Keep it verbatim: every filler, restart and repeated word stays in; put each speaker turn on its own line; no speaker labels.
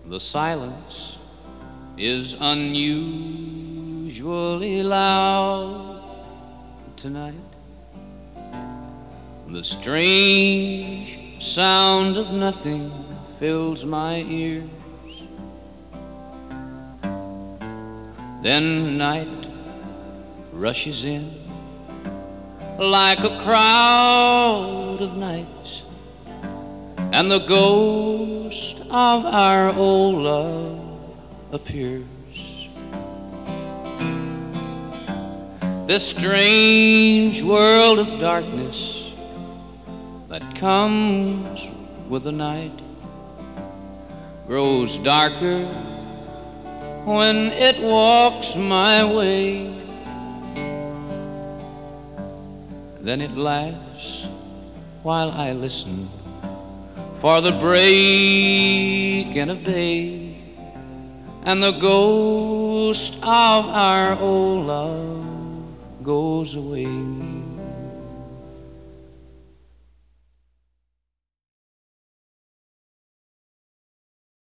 The silence is unusually loud tonight. The strange sound of nothing fills my ears. Then night rushes in like a crowd of nights, and the ghost of our old love appears. This strange world of darkness that comes with the night grows darker when it walks my way. Then it laughs while I listen for the breaking of day, and the ghost of our old love goes away.